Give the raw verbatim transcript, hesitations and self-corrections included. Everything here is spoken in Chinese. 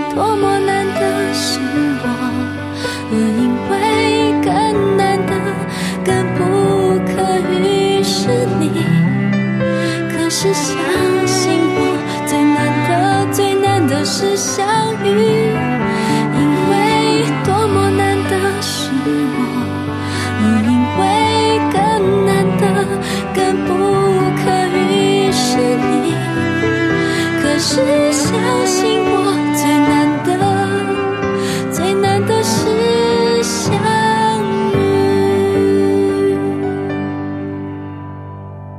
多么难得是我，而因为更难得更不可遇是你。可是相信我，最难得最难得是相遇，因为多么难得是我，而因为更难得更不可遇是你。可是相信